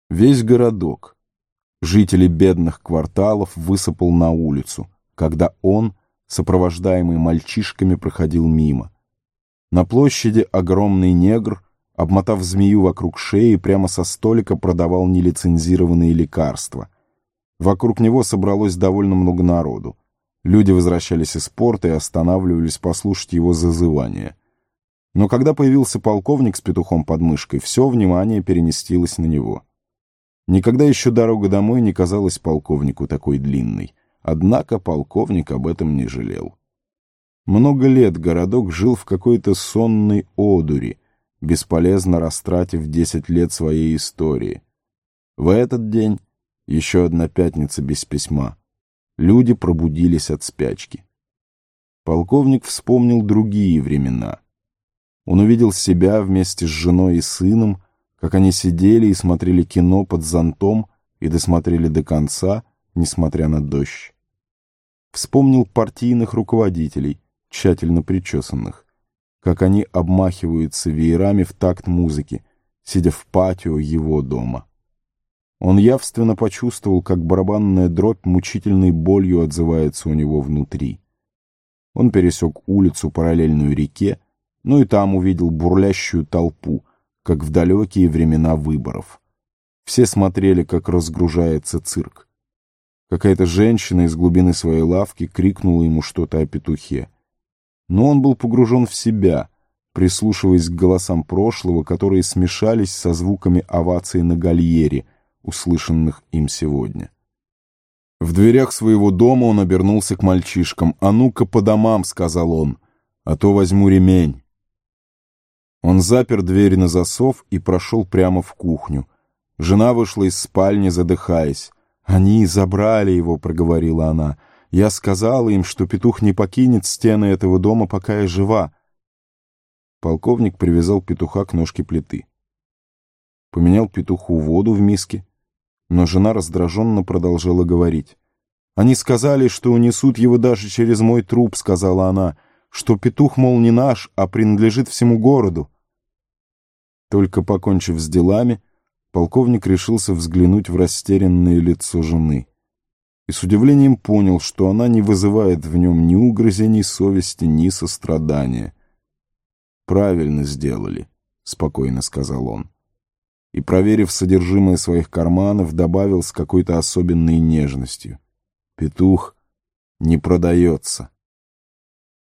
Весь городок, жители бедных кварталов, высыпал на улицу, когда он, сопровождаемый мальчишками, проходил мимо. На площади огромный негр, обмотав змею вокруг шеи, прямо со столика продавал нелицензированные лекарства. Вокруг него собралось довольно много народу. Люди возвращались из порта и останавливались послушать его зазывания. Но когда появился полковник с петухом под мышкой, все внимание переместилось на него. Никогда еще дорога домой не казалась полковнику такой длинной, однако полковник об этом не жалел. Много лет городок жил в какой-то сонной одури, бесполезно растратив 10 лет своей истории. В этот день, еще одна пятница без письма, люди пробудились от спячки. Полковник вспомнил другие времена. Он увидел себя вместе с женой и сыном, как они сидели и смотрели кино под зонтом и досмотрели до конца, несмотря на дождь. Вспомнил партийных руководителей, тщательно причесанных, как они обмахиваются веерами в такт музыки, сидя в патио его дома. Он явственно почувствовал, как барабанная дробь мучительной болью отзывается у него внутри. Он пересек улицу, параллельную реке, но и там увидел бурлящую толпу, как в далекие времена выборов. Все смотрели, как разгружается цирк. Какая-то женщина из глубины своей лавки крикнула ему что-то о петухе. Но он был погружен в себя, прислушиваясь к голосам прошлого, которые смешались со звуками оваций на гальере, услышанных им сегодня. В дверях своего дома он обернулся к мальчишкам. «А ну-ка по домам», — сказал он, — «а то возьму ремень». Он запер дверь на засов и прошел прямо в кухню. Жена вышла из спальни, задыхаясь. «Они забрали его», — проговорила она. «Я сказала им, что петух не покинет стены этого дома, пока я жива». Полковник привязал петуха к ножке плиты. Поменял петуху воду в миске, но жена раздраженно продолжала говорить. «Они сказали, что унесут его даже через мой труп», — сказала она, «что петух, мол, не наш, а принадлежит всему городу». Только покончив с делами, полковник решился взглянуть в растерянное лицо жены и с удивлением понял, что она не вызывает в нем ни угрызений совести, ни сострадания. «Правильно сделали», — спокойно сказал он. И, проверив содержимое своих карманов, добавил с какой-то особенной нежностью: «Петух не продается».